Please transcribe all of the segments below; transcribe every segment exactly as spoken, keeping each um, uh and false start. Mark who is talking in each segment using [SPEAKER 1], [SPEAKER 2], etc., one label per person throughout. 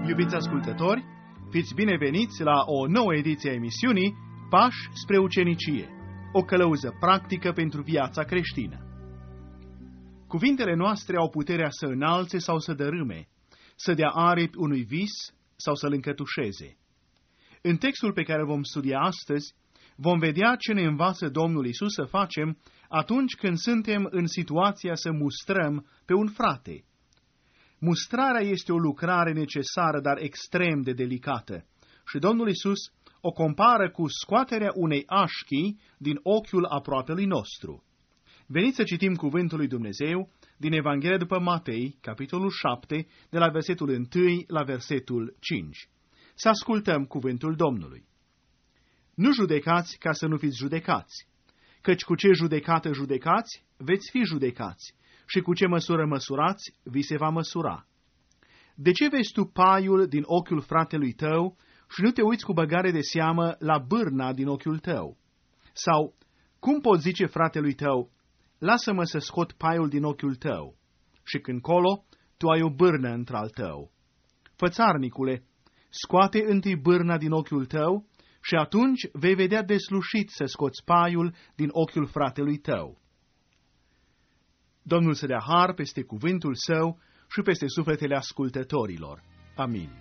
[SPEAKER 1] Iubiți ascultători, fiți bineveniți la o nouă ediție a emisiunii Pași spre ucenicie, o călăuză practică pentru viața creștină. Cuvintele noastre au puterea să înalțe sau să dărâme, să dea aripi unui vis sau să-l încătușeze. În textul pe care vom studia astăzi, vom vedea ce ne învață Domnul Iisus să facem atunci când suntem în situația să mustrăm pe un frate. Mustrarea este o lucrare necesară, dar extrem de delicată, și Domnul Iisus o compară cu scoaterea unei așchii din ochiul aproapelui nostru. Veniți să citim cuvântul lui Dumnezeu din Evanghelia după Matei, capitolul șapte, de la versetul unu la versetul cinci. Să ascultăm cuvântul Domnului. Nu judecați ca să nu fiți judecați, căci cu ce judecată judecați, veți fi judecați, și cu ce măsură măsurați, vi se va măsura. De ce vezi tu paiul din ochiul fratelui tău și nu te uiți cu băgare de seamă la bârna din ochiul tău? Sau, cum poți zice fratelui tău, lasă-mă să scot paiul din ochiul tău, și când colo, tu ai o bârnă într-al tău? Fățarnicule, scoate întâi bârna din ochiul tău și atunci vei vedea deslușit să scoți paiul din ochiul fratelui tău. Domnul să dea har peste cuvântul său și peste sufletele ascultătorilor. Amin.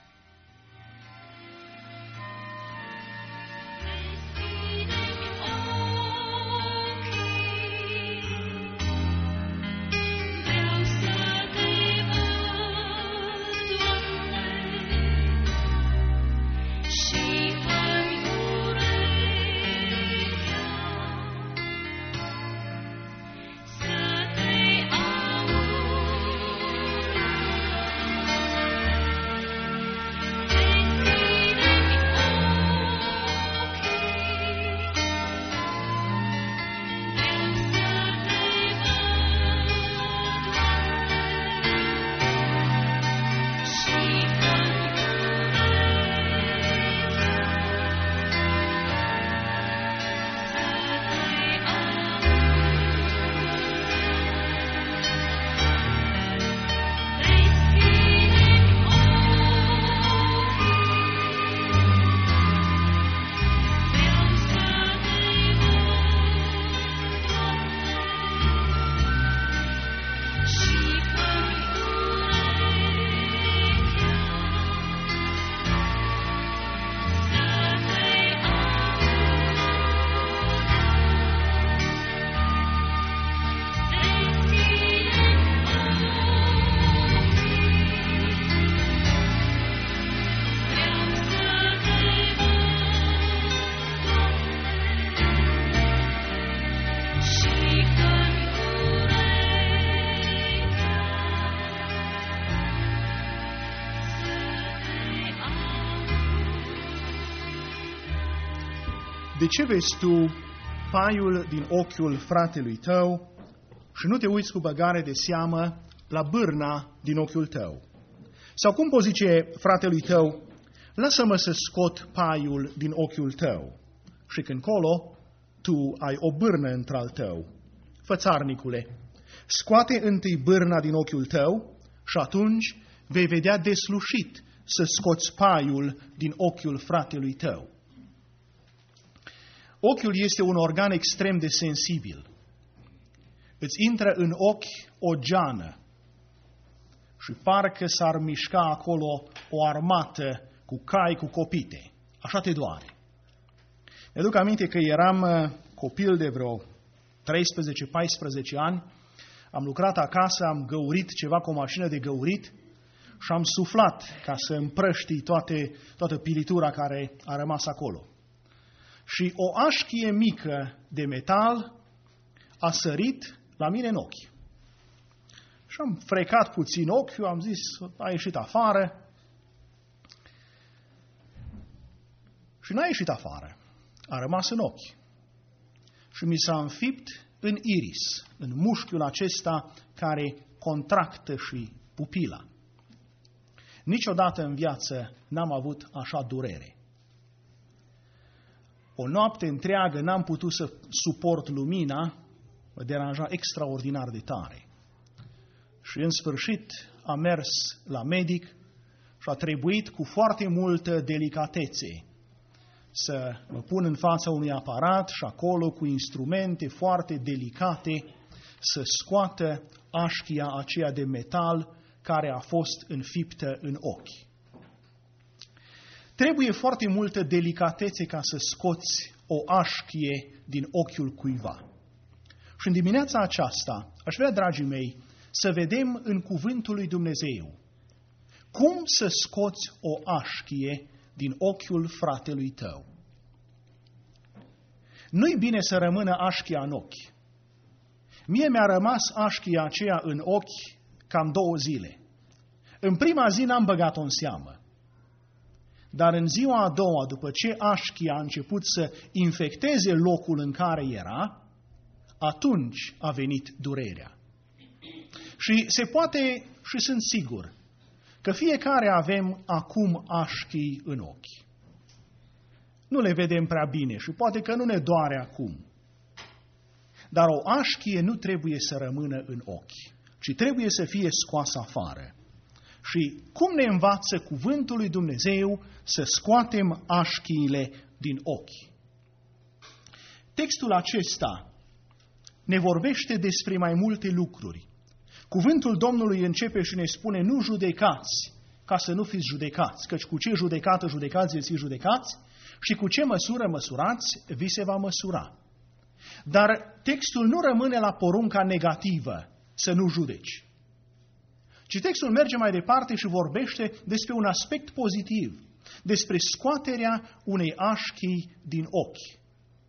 [SPEAKER 1] De ce vezi tu paiul din ochiul fratelui tău și nu te uiți cu băgare de seamă la bârna din ochiul tău? Sau cum poți zice fratelui tău, lasă-mă să scot paiul din ochiul tău, și când colo, tu ai o bârnă într-al tău? Fățarnicule, scoate întâi bârna din ochiul tău și atunci vei vedea deslușit să scoți paiul din ochiul fratelui tău. Ochiul este un organ extrem de sensibil. Îți intră în ochi o geană și parcă s-ar mișca acolo o armată cu cai, cu copite. Așa te doare. Mi-aduc aminte că eram copil de vreo treisprezece paisprezece ani, am lucrat acasă, am găurit ceva cu o mașină de găurit și am suflat ca să împrăștii toate, toată pilitura care a rămas acolo. Și o așchie mică de metal a sărit la mine în ochi. Și am frecat puțin ochiul, am zis, a ieșit afară. Și n-a ieșit afară, a rămas în ochi. Și mi s-a înfipt în iris, în mușchiul acesta care contractă și pupila. Niciodată în viață n-am avut așa durere. O noapte întreagă n-am putut să suport lumina, mă deranja extraordinar de tare. Și în sfârșit am mers la medic
[SPEAKER 2] și a trebuit cu foarte multă delicatețe să mă pun în fața unui aparat și acolo cu instrumente foarte delicate să scoată așchia aceea de metal care a fost înfiptă în ochi. Trebuie foarte multă delicatețe ca să scoți o așchie din ochiul cuiva. Și în dimineața aceasta, aș vrea, dragii mei, să vedem în cuvântul lui Dumnezeu cum să scoți o așchie din ochiul fratelui tău. Nu-i bine să rămână așchia în ochi. Mie mi-a rămas așchia aceea în ochi cam două zile. În prima zi n-am băgat-o în seamă. Dar în ziua a doua, după ce așchia a început să infecteze locul în care era, atunci a venit durerea. Și se poate, și sunt sigur, că fiecare avem acum așchii în ochi. Nu le vedem prea bine și poate că nu ne doare acum. Dar o așchie nu trebuie să rămână în ochi, ci trebuie să fie scoasă afară. Și cum ne învață cuvântul lui Dumnezeu să scoatem așchiile din ochi? Textul acesta ne vorbește despre mai multe lucruri. Cuvântul Domnului începe și ne spune: nu judecați ca să nu fiți judecați, căci cu ce judecată judecați veți fi judecați și cu ce măsură măsurați vi se va măsura. Dar textul nu rămâne la porunca negativă, să nu judeci. Ci textul merge mai departe și vorbește despre un aspect pozitiv, despre scoaterea unei așchii din ochi.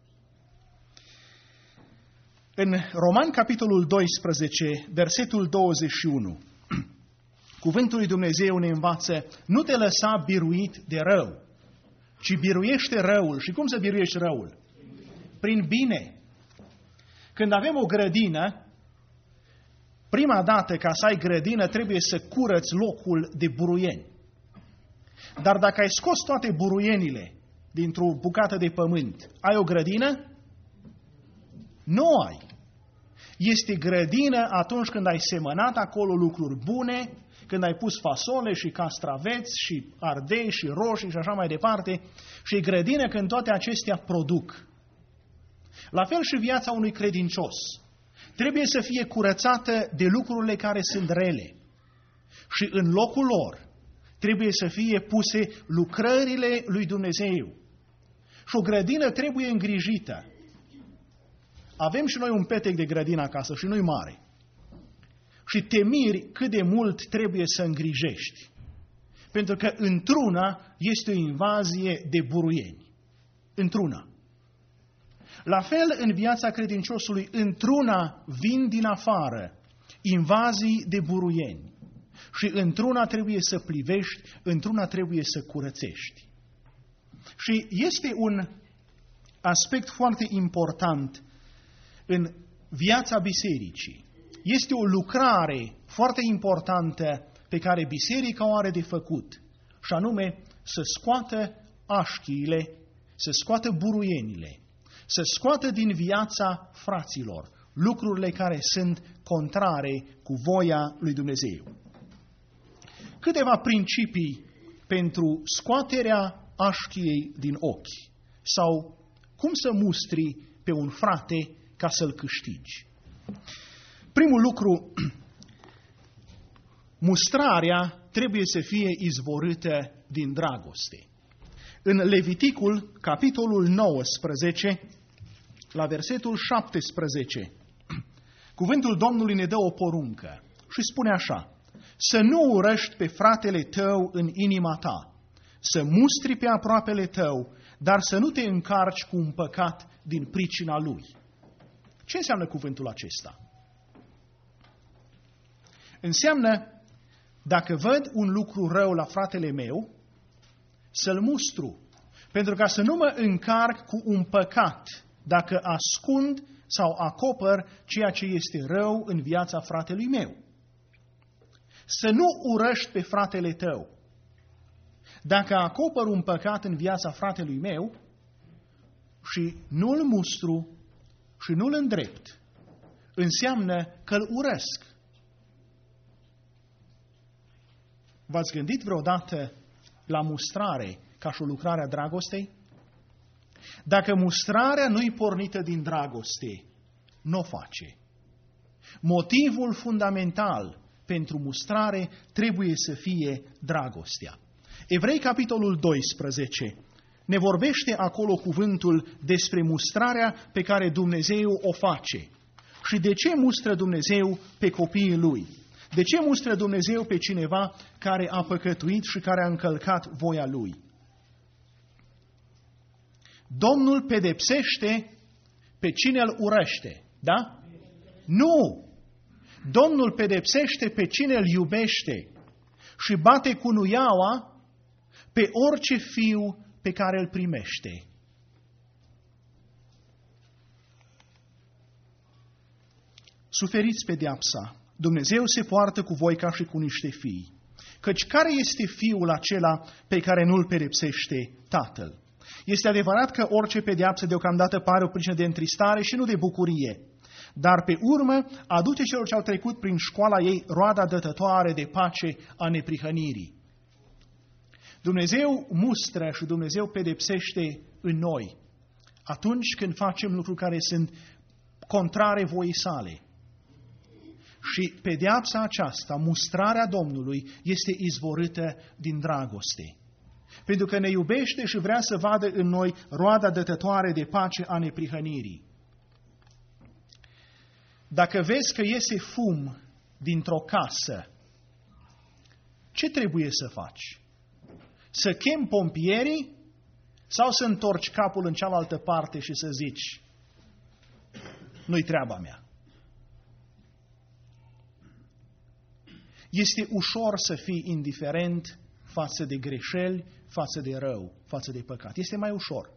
[SPEAKER 2] În Roman, capitolul doisprezece, versetul douăzeci și unu, cuvântul lui Dumnezeu ne învață: nu te lăsa biruit de rău, ci biruiește răul. Și cum să biruiești răul? Prin bine. Când avem o grădină, prima dată ca să ai grădină trebuie să curăți locul de buruieni. Dar dacă ai scos toate buruienile dintr-o bucată de pământ, ai o grădină? Nu ai. Este grădină atunci când ai semănat acolo lucruri bune, când ai pus fasole și castraveți și ardei și roșii și așa mai departe, și e grădină când toate acestea produc. La fel și viața unui credincios trebuie să fie curățată de lucrurile care sunt rele. Și în locul lor trebuie să fie puse lucrările lui Dumnezeu. Și o grădină trebuie îngrijită. Avem și noi un petec de grădină acasă și nu-i mare. Și te miri cât de mult trebuie să îngrijești. Pentru că într-una este o invazie de buruieni. Într-una. La fel în viața credinciosului, într-una vin din afară invazii de buruieni. Și într-una trebuie să plivești, într-una trebuie să curățești. Și este un aspect foarte important în viața bisericii. Este o lucrare foarte importantă pe care biserica o are de făcut, și anume să scoată așchiile, să scoată buruienile, să scoată din viața fraților lucrurile care sunt contrare cu voia lui Dumnezeu. Câteva principii pentru scoaterea așchiei din ochi, sau cum să mustri pe un frate ca să-l câștigi. Primul lucru, mustrarea trebuie să fie izvorâtă din dragoste. În Leviticul, capitolul nouăsprezece, la versetul șaptesprezece, cuvântul Domnului ne dă o poruncă și spune așa: să nu urăști pe fratele tău în inima ta, să mustri pe aproapele tău, dar să nu te încarci cu un păcat din pricina lui. Ce înseamnă cuvântul acesta? Înseamnă, dacă văd un lucru rău la fratele meu, să-l mustru, pentru ca să nu mă încarc cu un păcat dacă ascund sau acopăr ceea ce este rău în viața fratelui meu. Să nu urăști pe fratele tău. Dacă acopăr un păcat în viața fratelui meu și nu-l mustru și nu-l îndrept, înseamnă că îl urăsc. V-ați gândit vreodată la mustrare ca și o lucrare a dragostei? Dacă mustrarea nu-i pornită din dragoste, nu o face. Motivul fundamental pentru mustrare trebuie să fie dragostea. Evrei, capitolul doisprezece, ne vorbește acolo cuvântul despre mustrarea pe care Dumnezeu o face. Și de ce mustră Dumnezeu pe copiii Lui? De ce mustră Dumnezeu pe cineva care a păcătuit și care a încălcat voia Lui? Domnul pedepsește pe cine îl urăște, da? Nu! Domnul pedepsește pe cine îl iubește și bate cu nuiaua pe orice fiu pe care îl primește. Suferiți pedeapsa. Dumnezeu se poartă cu voi ca și cu niște fii. Căci care este fiul acela pe care nu-l pedepsește tatăl? Este adevărat că orice pedeapsă deocamdată pare o pricină de întristare și nu de bucurie, dar pe urmă aduce celor ce au trecut prin școala ei roada dătătoare de pace a neprihănirii. Dumnezeu mustră și Dumnezeu pedepsește în noi atunci când facem lucruri care sunt contrare voii sale. Și pedeapsa aceasta, mustrarea Domnului, este izvorâtă din dragoste. Pentru că ne iubește și vrea să vadă în noi roada dătătoare de pace a neprihănirii. Dacă vezi că iese fum dintr-o casă, ce trebuie să faci? Să chemi pompierii sau să întorci capul în cealaltă parte și să zici, nu-i treaba mea? Este ușor să fii indiferent față de greșeli, față de rău, față de păcat. Este mai ușor.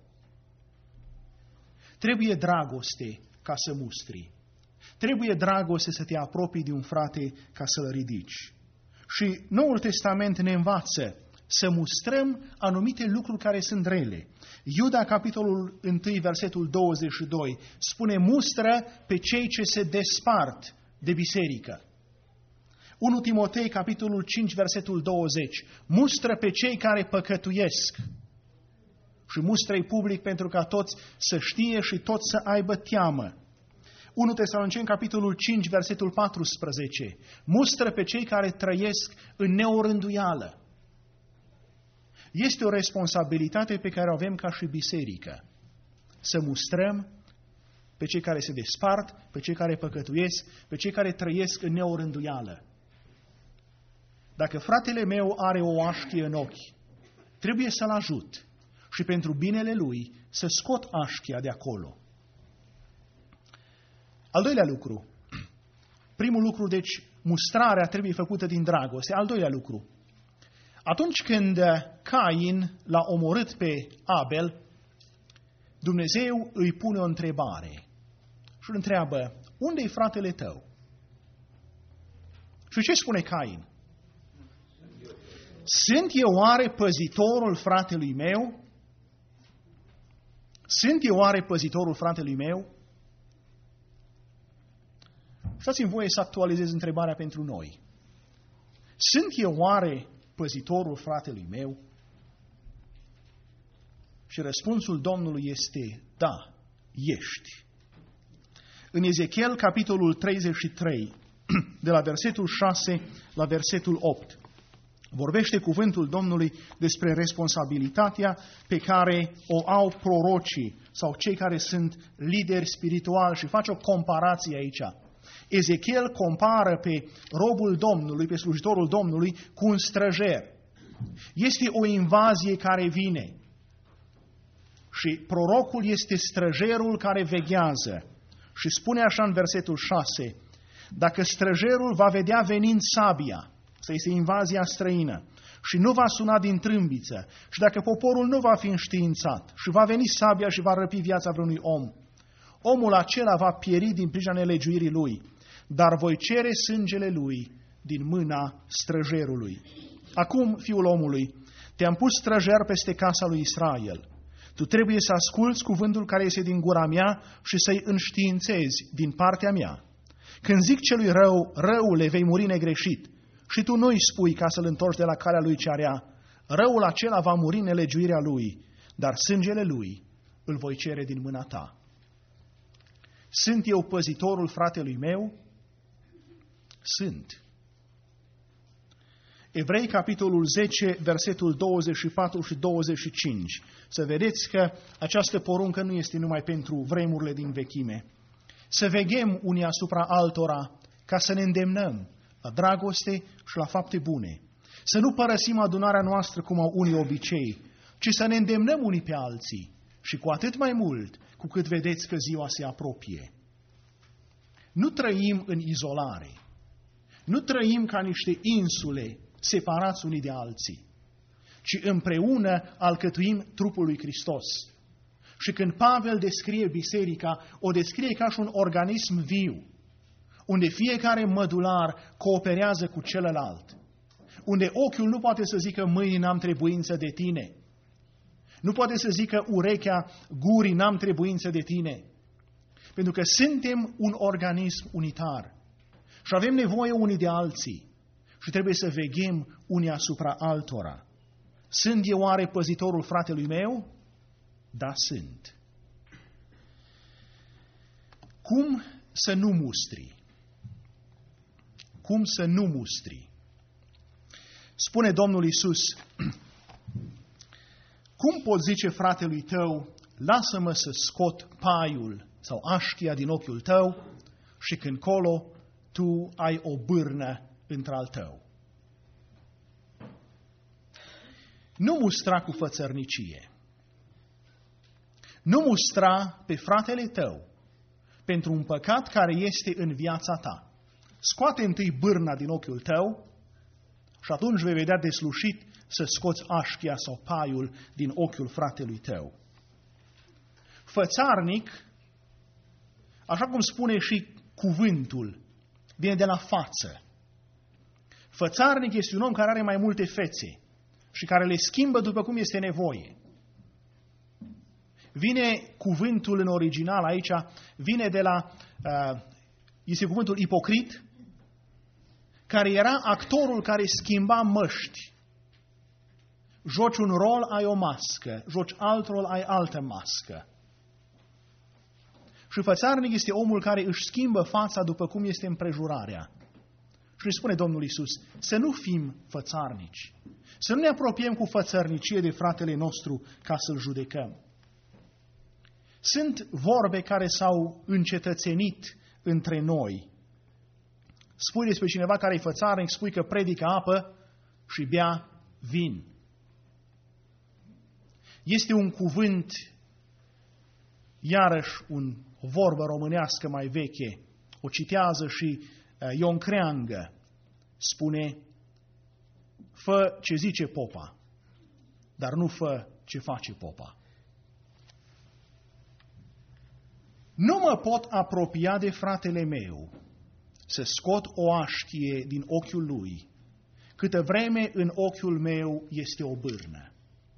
[SPEAKER 2] Trebuie dragoste ca să mustri. Trebuie dragoste să te apropii de un frate ca să-l ridici. Și Noul Testament ne învață să mustrăm anumite lucruri care sunt rele. Iuda, capitolul unu, versetul douăzeci și doi, spune mustră pe cei ce se despart de biserică. unu Timotei, capitolul cinci, versetul douăzeci, mustră pe cei care păcătuiesc. Și mustră-i public pentru ca toți să știe și toți să aibă teamă. unu Tesaloniceni, capitolul cinci, versetul paisprezece, mustră pe cei care trăiesc în neorânduială. Este o responsabilitate pe care o avem ca și biserică. Să mustrăm pe cei care se despart, pe cei care păcătuiesc, pe cei care trăiesc în neorânduială. Dacă fratele meu are o așchie în ochi, trebuie să-l ajut și pentru binele lui să scot așchia de acolo. Al doilea lucru. Primul lucru, deci, mustrarea trebuie făcută din dragoste. Al doilea lucru. Atunci când Cain l-a omorât pe Abel, Dumnezeu îi pune o întrebare și îl întreabă, unde-i fratele tău? Și ce spune Cain? Sunt eu oare păzitorul fratelui meu? Sunt eu oare păzitorul fratelui meu? Dați-mi voie să actualizez întrebarea pentru noi. Sunt eu oare păzitorul fratelui meu? Și răspunsul Domnului este, da, ești. În Ezechiel, capitolul treizeci și trei, de la versetul șase la versetul opt, vorbește cuvântul Domnului despre responsabilitatea pe care o au prorocii sau cei care sunt lideri spirituali și face o comparație aici. Ezechiel compară pe robul Domnului, pe slujitorul Domnului, cu un străjer. Este o invazie care vine. Și prorocul este străjerul care veghează. Și spune așa în versetul șase, dacă străjerul va vedea venind sabia, să este invazia străină, și nu va suna din trâmbiță, și dacă poporul nu va fi înștiințat, și va veni sabia și va răpi viața vreunui om, omul acela va pieri din pricina nelegiuirii lui, dar voi cere sângele lui din mâna străjerului. Acum, fiul omului, te-am pus străjer peste casa lui Israel. Tu trebuie să asculți cuvântul care iese din gura mea și să-i înștiințezi din partea mea. Când zic celui rău, răule, vei muri negreșit, Și tu nu-i spui ca să-l întorci de la calea lui cea rea. Răul acela va muri în nelegiuirea lui, dar sângele lui îl voi cere din mâna ta. Sunt eu păzitorul fratelui meu? Sunt. Evrei, capitolul zece, versetul douăzeci și patru și douăzeci și cinci. Să vedeți că această poruncă nu este numai pentru vremurile din vechime. Să veghem unii asupra altora ca să ne îndemnăm la dragoste și la fapte bune. Să nu părăsim adunarea noastră cum au unii obicei, ci să ne îndemnăm unii pe alții și cu atât mai mult cu cât vedeți că ziua se apropie. Nu trăim în izolare. Nu trăim ca niște insule separați unii de alții, ci împreună alcătuim trupul lui Hristos. Și când Pavel descrie biserica, o descrie ca și un organism viu, unde fiecare mădular cooperează cu celălalt, unde ochiul nu poate să zică mâinii n-am trebuință de tine, nu poate să zică urechea gurii n-am trebuință de tine, pentru că suntem un organism unitar și avem nevoie unii de alții și trebuie să veghem unii asupra altora. Sunt eu oare păzitorul fratelui meu? Da, sunt. Cum să nu mustri? Cum să nu mustri? Spune Domnul Iisus, cum poți zice fratelui tău, lasă-mă să scot paiul sau așchia din ochiul tău și când colo tu ai o bârnă într-al tău? Nu mustra cu fățărnicie. Nu mustra pe fratele tău pentru un păcat care este în viața ta. Scoate întâi bârna din ochiul tău și atunci vei vedea deslușit să scoți așchia sau paiul din ochiul fratelui tău. Fățarnic, așa cum spune și cuvântul, vine de la față. Fățarnic este un om care are mai multe fețe și care le schimbă după cum este nevoie. Vine cuvântul în original aici, vine de la, uh, este cuvântul ipocrit, care era actorul care schimba măști. Joci un rol, ai o mască, joci alt rol, ai altă mască. Și fățarnic este omul care își schimbă fața după cum este împrejurarea. Și îi spune Domnul Iisus, să nu fim fățarnici, să nu ne apropiem cu fățărnicie de fratele nostru ca să-l judecăm. Sunt vorbe care s-au încetățenit între noi. Spui despre cineva care e fățarnic, spui că predică apă și bea vin. Este un cuvânt, iarăși un, o vorbă românească mai veche, o citează și uh, Ion Creangă, spune, fă ce zice popa, dar nu fă ce face popa. Nu mă pot apropia de fratele meu să scot o așchie din ochiul lui, câtă vreme în ochiul meu este o bârnă.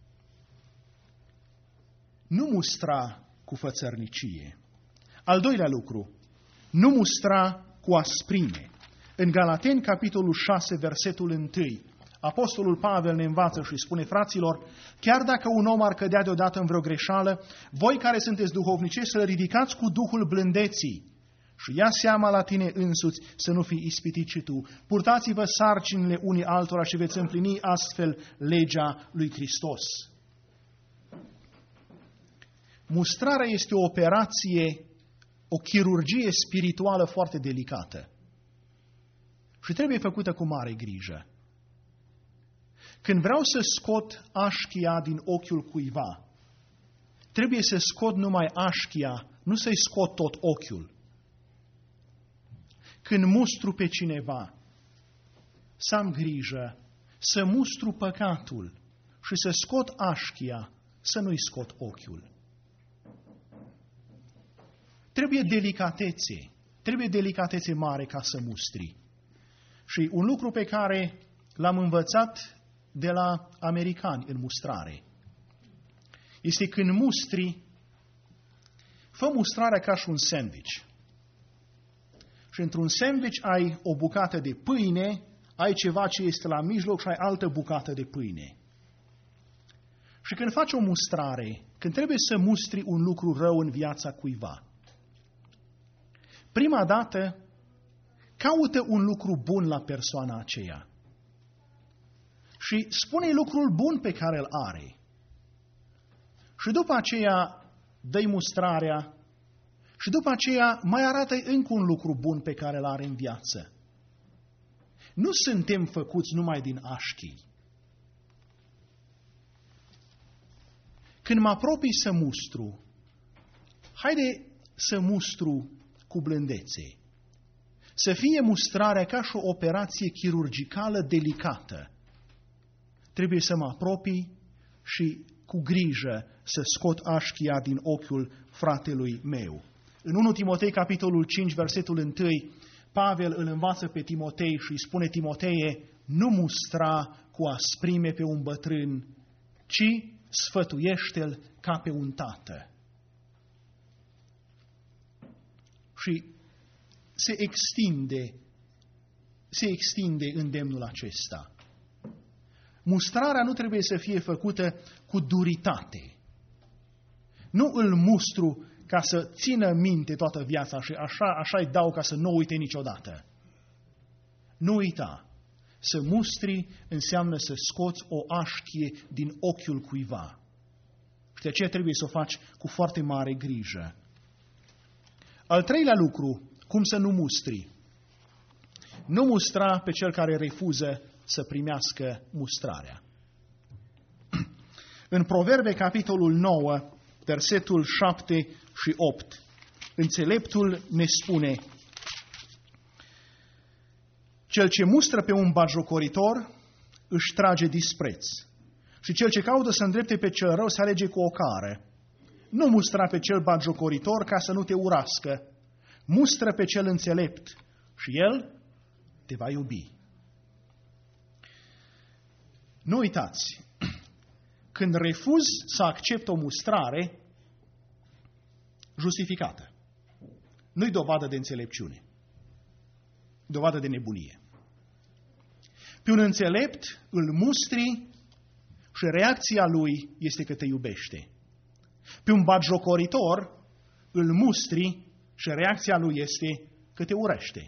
[SPEAKER 2] Nu mustra cu fățărnicie. Al doilea lucru, nu mustra cu asprime. În Galateni, capitolul șase, versetul unu, Apostolul Pavel ne învață și spune, fraților, chiar dacă un om ar cădea deodată în vreo greșeală, voi care sunteți duhovnicești să-l ridicați cu Duhul blândeții și ia seama la tine însuți să nu fii ispitit și tu. Purtați-vă sarcinile unii altora și veți împlini astfel legea lui Hristos. Mustrarea este o operație, o chirurgie spirituală foarte delicată și trebuie făcută cu mare grijă. Când vreau să scot așchia din ochiul cuiva, trebuie să scot numai așchia, nu să-i scot tot ochiul. Când mustru pe cineva, să am grijă să mustru păcatul și să scot așchia, să nu-i scot ochiul. Trebuie delicatețe, trebuie delicatețe mare ca să mustri. Și un lucru pe care l-am învățat de la americani în mustrare este când mustri, fă mustrarea ca și un sandwich. Și într-un sandwich ai o bucată de pâine, ai ceva ce este la mijloc și ai altă bucată de pâine. Și când faci o mustrare, când trebuie să mustri un lucru rău în viața cuiva, prima dată caută un lucru bun la persoana aceea și spune-i lucrul bun pe care îl are. Și după aceea dă-i mustrarea și după aceea mai arată-i încă un lucru bun pe care îl are în viață. Nu suntem făcuți numai din așchii. Când mă apropii să mustru, haide să mustru cu blândețe. Să fie mustrarea ca și o operație chirurgicală delicată. Trebuie să mă apropii și cu grijă să scot așchia din ochiul fratelui meu. În întâi Timotei, capitolul cinci, versetul unu, Pavel îl învață pe Timotei și îi spune: Timoteie, nu mustra cu asprime pe un bătrân, ci sfătuiește-l ca pe un tată. Și se extinde, se extinde îndemnul acesta. Mustrarea nu trebuie să fie făcută cu duritate. Nu îl mustru ca să țină minte toată viața și așa, așa-i dau ca să nu uite niciodată. Nu uita, să mustri înseamnă să scoți o așchie din ochiul cuiva. Și de aceea trebuie să o faci cu foarte mare grijă. Al treilea lucru, cum să nu mustri. Nu mustra pe cel care refuză să primească mustrarea. În Proverbe, capitolul nouă, versetul șapte și opt, înțeleptul ne spune: cel ce mustră pe un batjocoritor își trage dispreț, și cel ce caută să îndrepte pe cel rău se alege cu o cară. Nu mustra pe cel batjocoritor ca să nu te urască, mustră pe cel înțelept și el te va iubi. Nu uitați, când refuzi să accepti o mustrare justificată, nu-i dovadă de înțelepciune, dovadă de nebunie. Pe un înțelept îl mustri și reacția lui este că te iubește. Pe un batjocoritor îl mustri și reacția lui este că te urăște.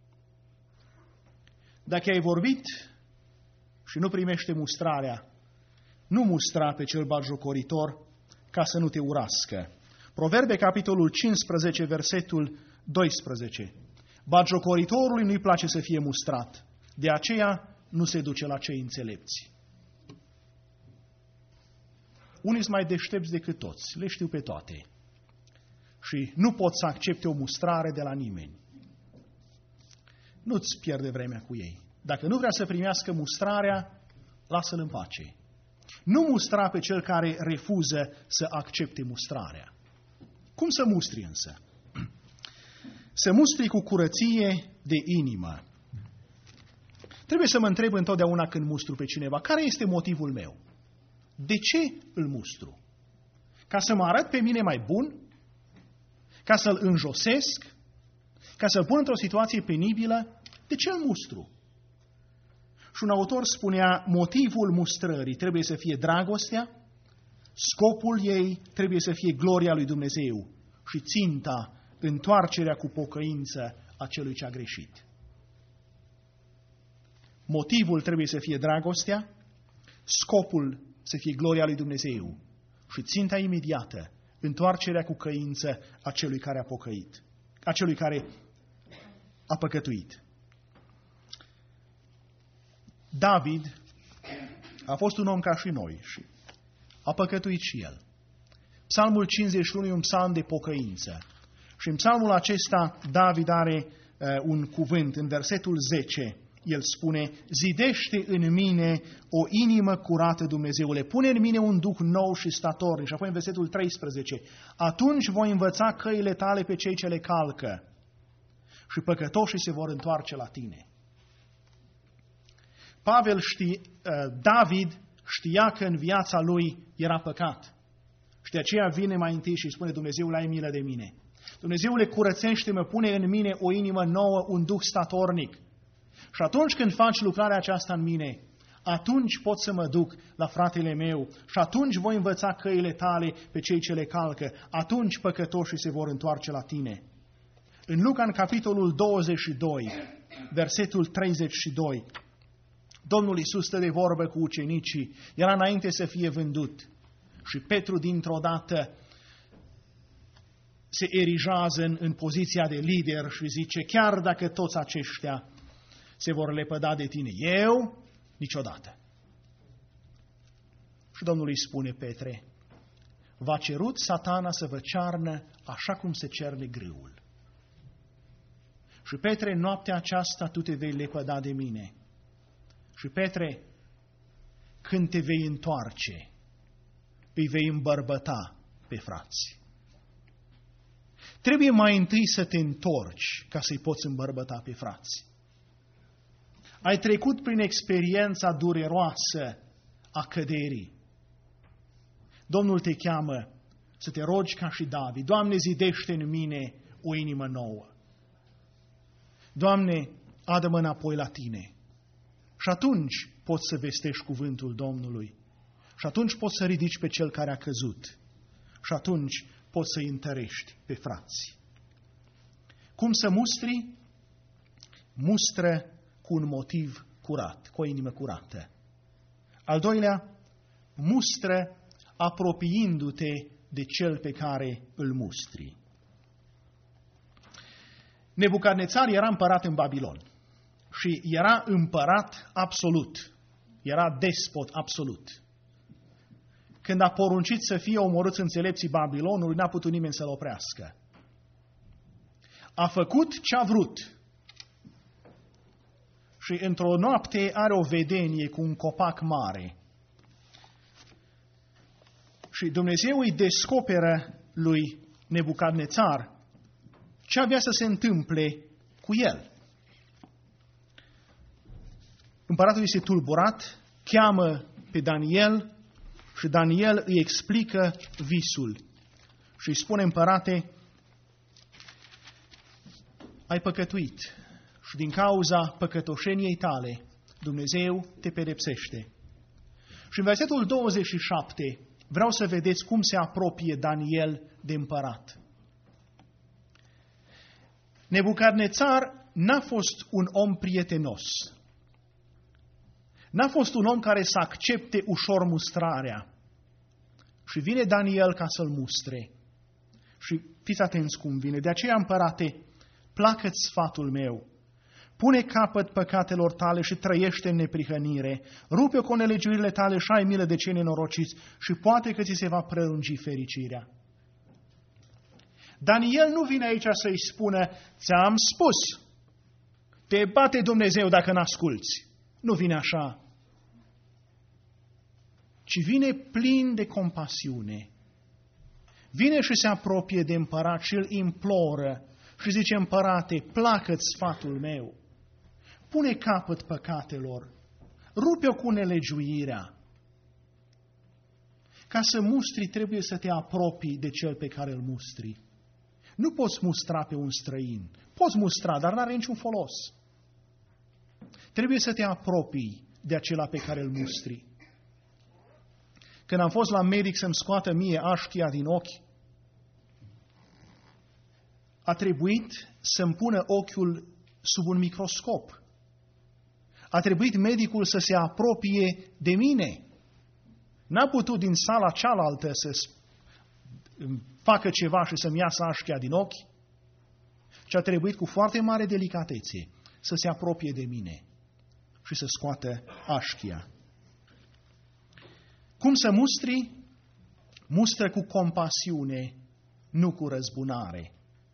[SPEAKER 2] Dacă ai vorbit și nu primește mustrarea, nu mustra pe cel batjocoritor ca să nu te urască. Proverbe, capitolul cincisprezece, versetul doisprezece. Batjocoritorului nu-i place să fie mustrat, de aceea nu se duce la cei înțelepți. Unii sunt mai deștepți decât toți, le știu pe toate. Și nu pot să accepte o mustrare de la nimeni. Nu-ți pierde vremea cu ei. Dacă nu vrea să primească mustrarea, lasă-l în pace. Nu mustra pe cel care refuză să accepte mustrarea. Cum să mustri însă? Să mustri cu curăție de inimă. Trebuie să mă întreb întotdeauna când mustru pe cineva, care este motivul meu? De ce îl mustru? Ca să mă arăt pe mine mai bun? Ca să-l înjosesc? Ca să-l pun într-o situație penibilă? De ce îl mustru? Și un autor spunea, motivul mustrării trebuie să fie dragostea, scopul ei trebuie să fie gloria lui Dumnezeu și ținta, întoarcerea cu pocăință a celui ce a greșit. Motivul trebuie să fie dragostea, scopul să fie gloria lui Dumnezeu și ținta imediată, întoarcerea cu căință a celui care a pocăit, a celui care a păcătuit. David a fost un om ca și noi și a păcătuit și el. Psalmul cincizeci și unu e un psalm de pocăință. Și în psalmul acesta David are uh, un cuvânt, în versetul zece, el spune, zidește în mine o inimă curată, Dumnezeule, pune în mine un duh nou și statornic. Și apoi în versetul treisprezece, atunci voi învăța căile tale pe cei ce le calcă și păcătoșii se vor întoarce la tine. Pavel știe, David știa că în viața lui era păcat. Și de aceea vine mai întâi și spune, Dumnezeule, ai milă de mine. Dumnezeule, curățește-mă, pune în mine o inimă nouă, un duh statornic. Și atunci când faci lucrarea aceasta în mine, atunci pot să mă duc la fratele meu și atunci voi învăța căile tale pe cei ce le calcă, atunci păcătoșii se vor întoarce la tine. În Luca, în capitolul douăzeci și doi, versetul treizeci și doi, Domnul Iisus stă de vorbă cu ucenicii, era înainte să fie vândut. Și Petru dintr-o dată se erigează în, în poziția de lider și zice, chiar dacă toți aceștia se vor lepăda de tine, eu niciodată. Și Domnul îi spune, Petre, v-a cerut Satana să vă cearnă așa cum se cerne grâul. Și Petre, noaptea aceasta tu te vei lepăda de mine. Și Petre, când te vei întoarce, îi vei îmbărbăta pe frați. Trebuie mai întâi să te întorci ca să-i poți îmbărbăta pe frați. Ai trecut prin experiența dureroasă a căderii. Domnul te cheamă să te rogi ca și David. Doamne, zidește în mine o inimă nouă. Doamne, adă-mă înapoi la tine. Și atunci poți să vestești cuvântul Domnului. Și atunci poți să ridici pe cel care a căzut. Și atunci poți să-i întărești pe frați. Cum să mustri? Mustră cu un motiv curat, cu o inimă curată. Al doilea, mustră apropiindu-te de cel pe care îl mustri. Nebucadnețar era împărat în Babilon și era împărat absolut, era despot absolut. Când a poruncit să fie omorâți înțelepții Babilonului, n-a putut nimeni să-l oprească. A făcut ce a vrut. Și într-o noapte are o vedenie cu un copac mare. Și Dumnezeu îi descoperă lui Nebucadnețar ce avea să se întâmple cu el. Împăratul este tulburat, cheamă pe Daniel și Daniel îi explică visul. Și îi spune, împărate, ai păcătuit și din cauza păcătoșeniei tale Dumnezeu te pedepsește. Și în versetul douăzeci și șapte vreau să vedeți cum se apropie Daniel de împărat. Nebucadnețar n-a fost un om prietenos. N-a fost un om care să accepte ușor mustrarea. Și vine Daniel ca să-l mustre. Și fiți atenți cum vine. De aceea, împărate, placă-ți sfatul meu. Pune capăt păcatelor tale și trăiește în neprihănire. Rupe cu nelegiuirile tale și ai milă de cei nenorociți și poate că ți se va prelungi fericirea. Daniel nu vine aici să-i spună, ți-am spus, te bate Dumnezeu dacă n-asculți. Nu vine așa. Ci vine plin de compasiune. Vine și se apropie de împărat și îl imploră și zice, împărate, placă-ți sfatul meu. Pune capăt păcatelor. Rupe-o cu nelegiuirea. Ca să mustri, trebuie să te apropii de cel pe care îl mustri. Nu poți mustra pe un străin. Poți mustra, dar n-are niciun folos. Trebuie să te apropii de acela pe care îl mustri. Când am fost la medic să-mi scoată mie așchia din ochi, a trebuit să-mi pună ochiul sub un microscop. A trebuit medicul să se apropie de mine. N-a putut din sala cealaltă să facă ceva și să-mi iasă așchia din ochi, ci a trebuit cu foarte mare delicatețe să se apropie de mine și să scoată așchia. Cum să mustri? Mustră cu compasiune, nu cu răzbunare.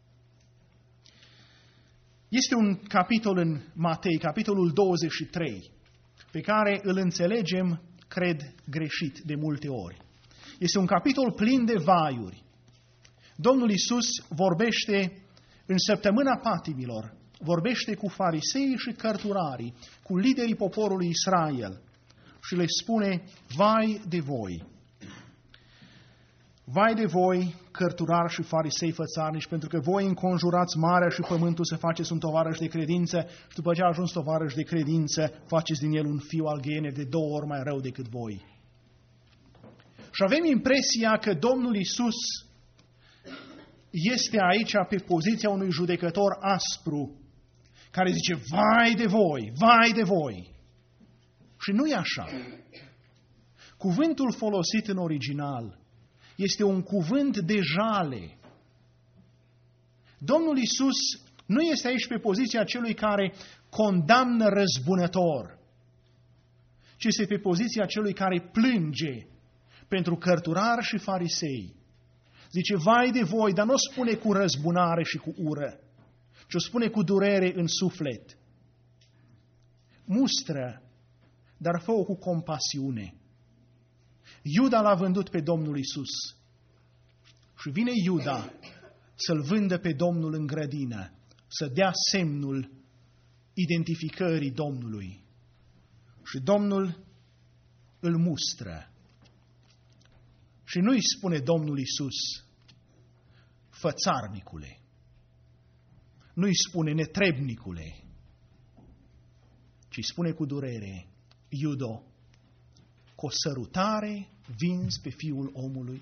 [SPEAKER 2] Este un capitol în Matei, capitolul douăzeci și trei, pe care îl înțelegem, cred, greșit de multe ori. Este un capitol plin de vaiuri. Domnul Iisus vorbește în săptămâna patimilor, vorbește cu farisei și cărturarii, cu liderii poporului Israel și le spune, vai de voi! Vai de voi, cărturari și farisei fățarnici, pentru că voi înconjurați marea și pământul să faceți un tovarăș de credință și după ce a ajuns tovarăș de credință, faceți din el un fiu al ghienei de două ori mai rău decât voi. Și avem impresia că Domnul Iisus este aici pe poziția unui judecător aspru, care zice, vai de voi, vai de voi. Și nu e așa. Cuvântul folosit în original este un cuvânt de jale. Domnul Iisus nu este aici pe poziția celui care condamnă răzbunător, ci este pe poziția celui care plânge pentru cărturari și farisei. Zice, vai de voi, dar nu o spune cu răzbunare și cu ură, ci o spune cu durere în suflet. Mustră, dar fă-o cu compasiune. Iuda l-a vândut pe Domnul Iisus și vine Iuda să-l vândă pe Domnul în grădină, să dea semnul identificării Domnului. Și Domnul îl mustră. Și nu îi spune Domnul Iisus, fățarnicule, nu îi spune netrebnicule, ci spune cu durere, Iudo, cu o sărutare vinzi pe Fiul omului.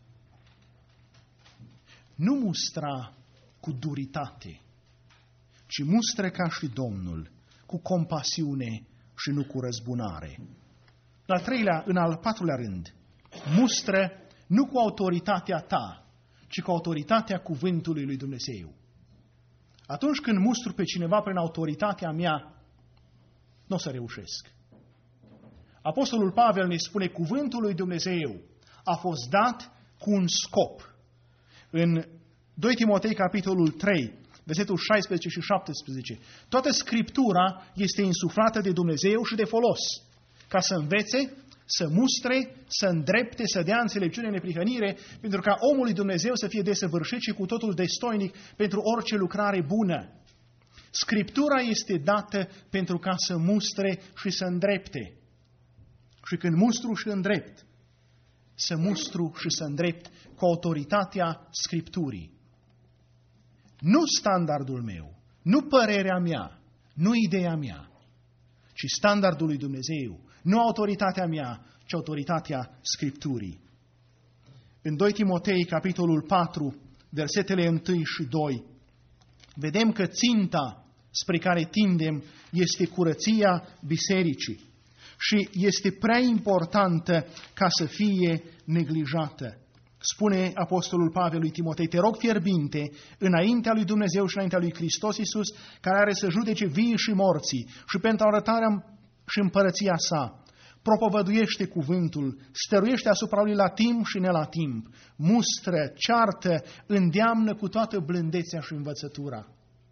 [SPEAKER 2] Nu mustra cu duritate, ci mustră ca și Domnul, cu compasiune și nu cu răzbunare. În al treilea, în al patrulea rând, mustră nu cu autoritatea ta, ci cu autoritatea cuvântului lui Dumnezeu. Atunci când mustru pe cineva prin autoritatea mea, nu o să reușesc. Apostolul Pavel ne spune, cuvântul lui Dumnezeu a fost dat cu un scop. În doi Timotei, capitolul trei, versetul șaisprezece și șaptesprezece, toată Scriptura este insuflată de Dumnezeu și de folos, ca să învețe, să mustre, să îndrepte, să dea înțelepciune, neprihănire, pentru ca omul lui Dumnezeu să fie desăvârșit și cu totul destoinic pentru orice lucrare bună. Scriptura este dată pentru ca să mustre și să îndrepte. Și când mustru și îndrept, să mustru și să îndrept cu autoritatea Scripturii. Nu standardul meu, nu părerea mea, nu ideea mea, ci standardul lui Dumnezeu, nu autoritatea mea, ci autoritatea Scripturii. În doi Timotei, capitolul patru, versetele unu și doi, vedem că ținta spre care tindem este curăția bisericii și este prea importantă ca să fie neglijată. Spune Apostolul Pavel lui Timotei, te rog fierbinte, înaintea lui Dumnezeu și înaintea lui Hristos Iisus, care are să judece vii și morții, și pentru arătarea și împărăția sa, propovăduiește cuvântul, stăruiește asupra lui la timp și ne la timp, mustră, ceartă, îndeamnă cu toată blândețea și învățătura.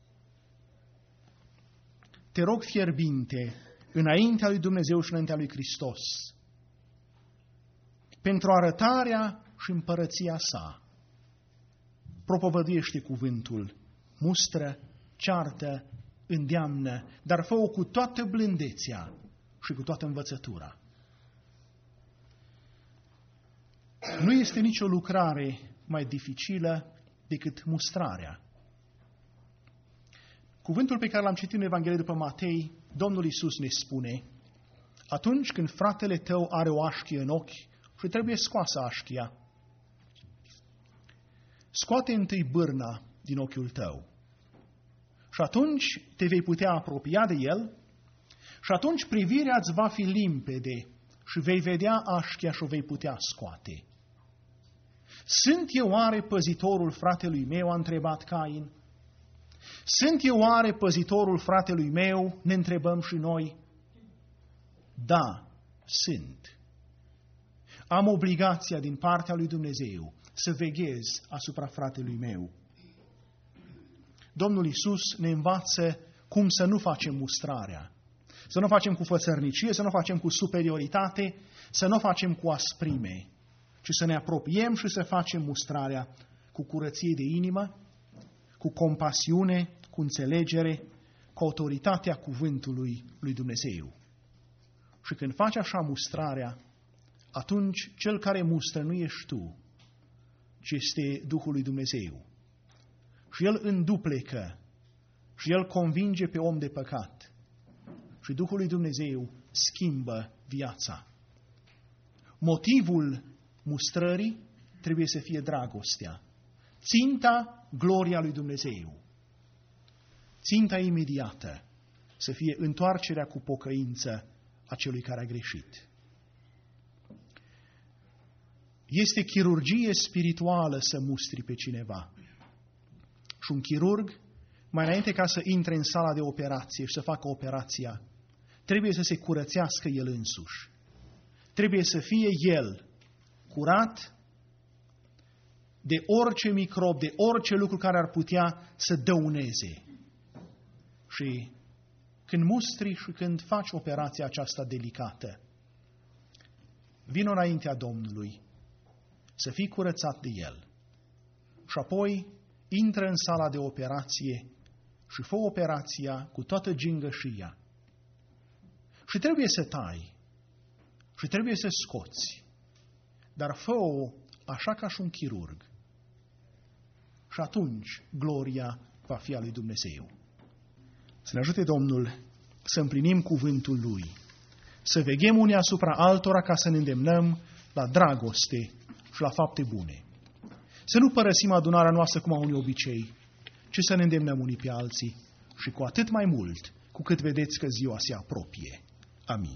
[SPEAKER 2] Te rog fierbinte, înaintea lui Dumnezeu și înaintea lui Hristos, pentru arătarea și împărăția sa, propovăduiește cuvântul, mustră, ceartă, îndeamnă, dar fă-o cu toată blândețea și cu toată învățătura. Nu este nicio lucrare mai dificilă decât mustrarea. Cuvântul pe care l-am citit în Evanghelie după Matei, Domnul Iisus ne spune, atunci când fratele tău are o așchie în ochi și trebuie scoasă așchia, scoate întâi bârna din ochiul tău. Și atunci te vei putea apropia de el și atunci privirea îți va fi limpede și vei vedea așchia și o vei putea scoate. Sunt eu oare păzitorul fratelui meu? A întrebat Cain. Sunt eu oare păzitorul fratelui meu? Ne întrebăm și noi. Da, sunt. Am obligația din partea lui Dumnezeu să veghez asupra fratelui meu. Domnul Iisus ne învață cum să nu facem mustrarea. Să nu facem cu fățărnicie, să nu facem cu superioritate, să nu facem cu asprime, ci să ne apropiem și să facem mustrarea cu curăție de inimă, cu compasiune, cu înțelegere, cu autoritatea cuvântului lui Dumnezeu. Și când faci așa mustrarea, atunci cel care mustră nu ești tu, ci este Duhul lui Dumnezeu. Și El înduplecă și El convinge pe om de păcat. Și Duhul lui Dumnezeu schimbă viața. Motivul mustrării trebuie să fie dragostea. Ținta, gloria lui Dumnezeu. Ținta imediată să fie întoarcerea cu pocăință a celui care a greșit. Este chirurgie spirituală să mustri pe cineva. Și un chirurg, mai înainte ca să intre în sala de operație și să facă operația, trebuie să se curățească el însuși. Trebuie să fie el curat de orice microb, de orice lucru care ar putea să dăuneze. Și când mustri și când faci operația aceasta delicată, vino înaintea Domnului să fii curățat de El. Și apoi intră în sala de operație și fă operația cu toată gingășia. Și trebuie să tai și trebuie să scoți, dar fă-o așa ca și un chirurg. Și atunci gloria va fi a lui Dumnezeu. Să ne ajute Domnul să împlinim cuvântul Lui, să veghem unii asupra altora ca să ne îndemnăm la dragoste și la fapte bune. Să nu părăsim adunarea noastră cum au unii obicei, ci să ne îndemnăm unii pe alții și cu atât mai mult cu cât vedeți că ziua se apropie. Amin.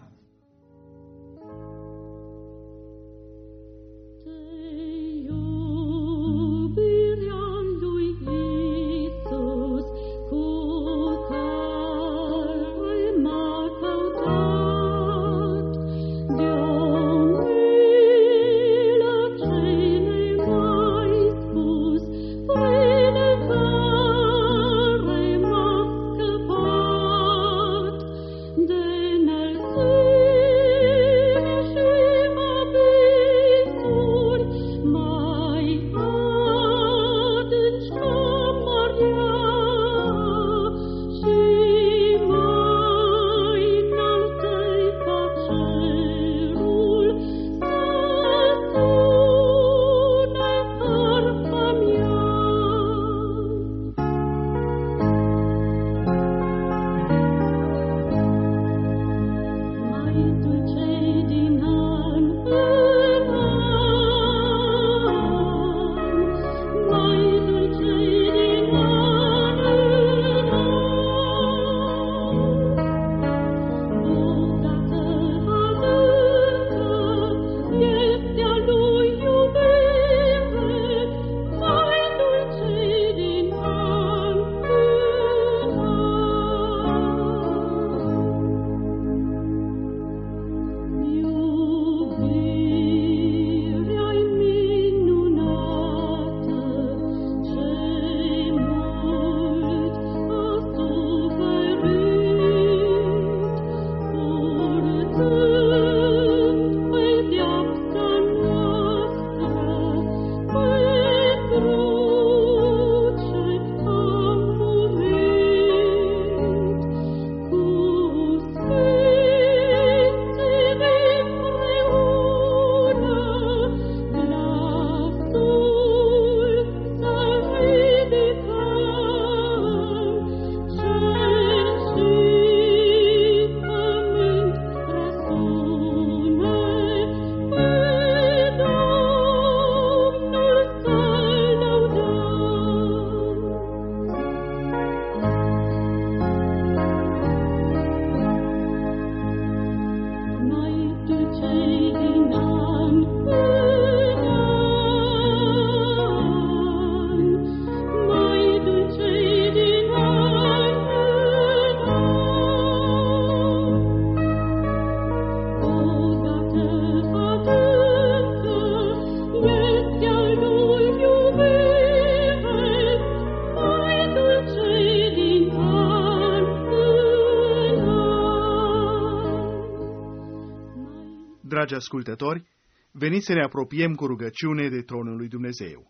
[SPEAKER 1] Dragi ascultători, veniți să ne apropiem cu rugăciune de tronul lui Dumnezeu.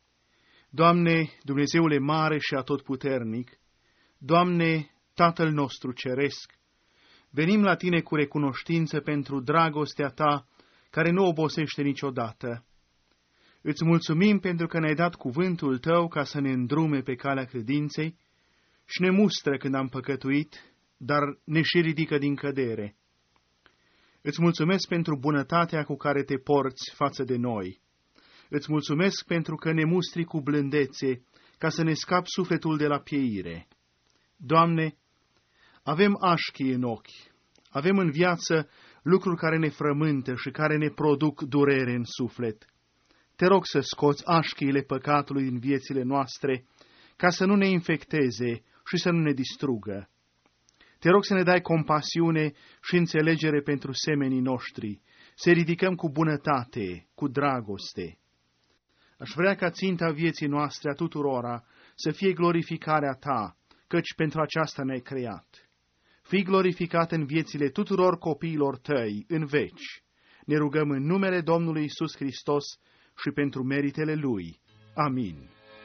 [SPEAKER 1] Doamne, Dumnezeule mare și atotputernic, Doamne, Tatăl nostru ceresc, venim la Tine cu recunoștință pentru dragostea Ta, care nu obosește niciodată. Îți mulțumim pentru că ne-ai dat cuvântul Tău ca să ne îndrume pe calea credinței și ne mustră când am păcătuit, dar ne și ridică din cădere. Îți mulțumesc pentru bunătatea cu care te porți față de noi. Îți mulțumesc pentru că ne mustri cu blândețe ca să ne scapi sufletul de la pieire. Doamne, avem așchii în ochi, avem în viață lucruri care ne frământă și care ne produc durere în suflet. Te rog să scoți așchiile păcatului din viețile noastre, ca să nu ne infecteze și să nu ne distrugă. Te rog să ne dai compasiune și înțelegere pentru semenii noștri, să ridicăm cu bunătate, cu dragoste. Aș vrea ca ținta vieții noastre a tuturora să fie glorificarea Ta, căci pentru aceasta ne-ai creat. Fii glorificat în viețile tuturor copiilor Tăi, în veci. Ne rugăm în numele Domnului Iisus Hristos și pentru meritele Lui. Amin.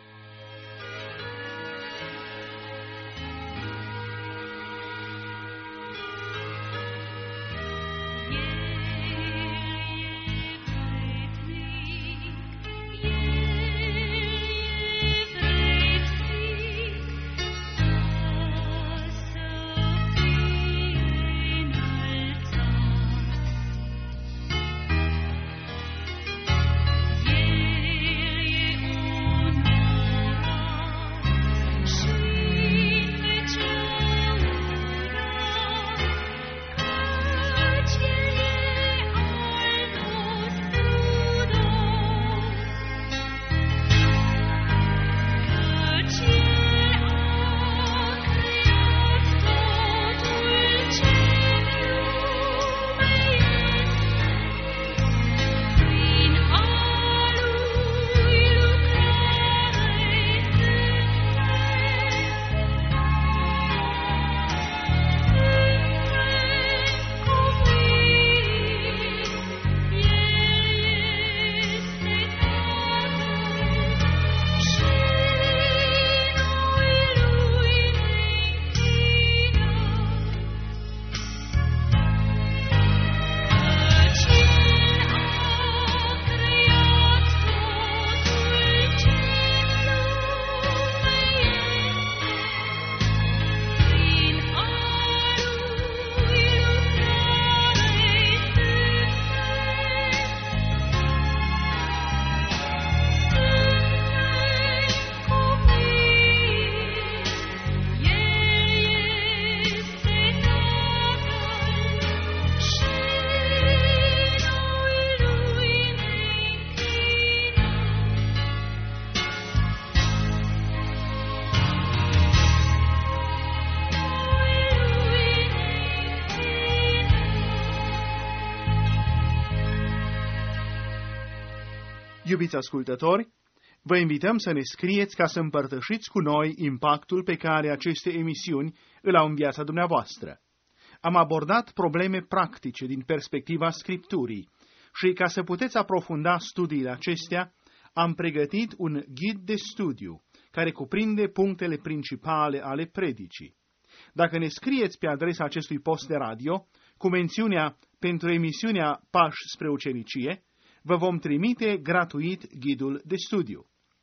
[SPEAKER 1] Iubiți ascultători, vă invităm să ne scrieți ca să împărtășiți cu noi impactul pe care aceste emisiuni îl au în viața dumneavoastră. Am abordat probleme practice din perspectiva Scripturii și, ca să puteți aprofunda studiile acestea, am pregătit un ghid de studiu care cuprinde punctele principale ale predicii. Dacă ne scrieți pe adresa acestui post de radio, cu mențiunea pentru emisiunea Pași spre ucenicie, vă vom trimite gratuit ghidul de studiu.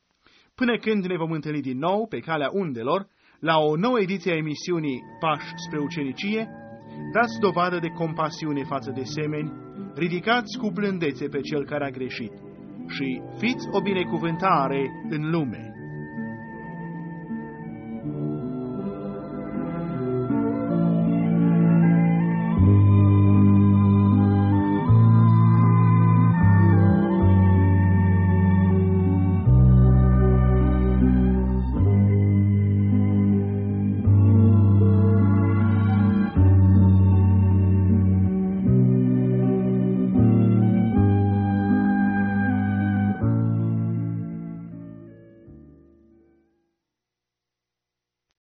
[SPEAKER 1] Până când ne vom întâlni din nou pe calea undelor, la o nouă ediție a emisiunii Pași spre ucenicie, dați dovadă de compasiune față de semeni, ridicați cu blândețe pe cel care a greșit și fiți o binecuvântare în lume.